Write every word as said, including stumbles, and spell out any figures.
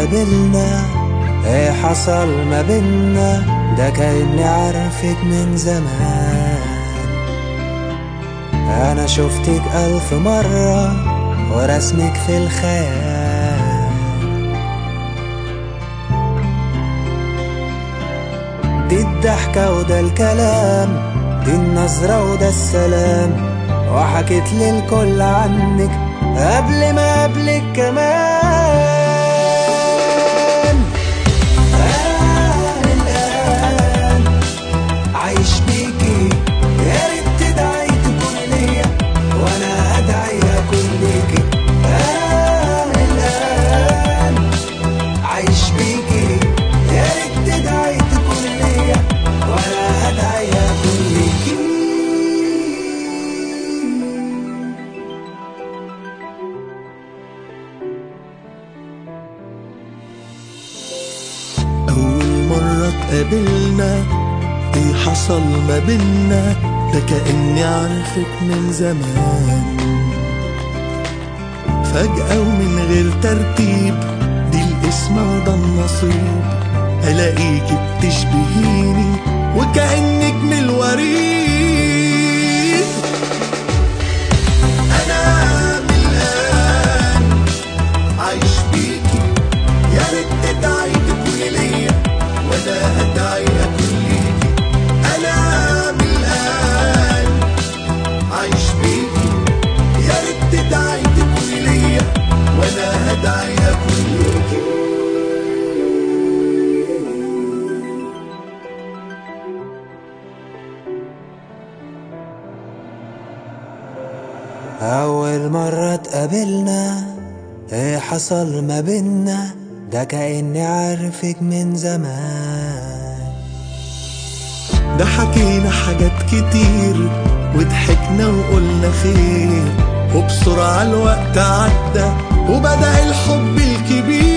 اتقابلنا، ايه حصل ما بينا؟ ده كأني عارفك من زمان. انا شفتك الف مرة ورسمك في الخيال، دي الضحكة وده الكلام، دي النظرة وده السلام، وحكيت للكل عنك قبل ما قبلك كمان. أنا الآن عايش بيكي، يا ريت تدعي تكون ليا وأنا أدعي أكون ليكي. أنا الآن عايش بيكي، يا ريت تدعي تكون ليا وأنا أدعي أكون ليكي. أول مرة اتقابلنا، ايه حصل ما بينا؟ ده كأني عارفك من زمان. فجأة ومن غير ترتيب، دي القسمة وده النصيب، ألاقيكي بتشبهيني وكأنك من الوريد. أنا من الآن عايش بيكي، يا ريت تدعي تكوني ليا وأنا أدعي أكون ليكي. أنا من الآن عايش بيكي، يا ريت تدعي تكوني ليا وأنا أدعي أكون ليكي. أول مرة اتقابلنا، ايه حصل ما بينا؟ ده كأني عارفك من زمان. ده حكينا حاجات كتير وضحكنا وقلنا خير، وبسرعة الوقت عدى وبدأ الحب الكبير.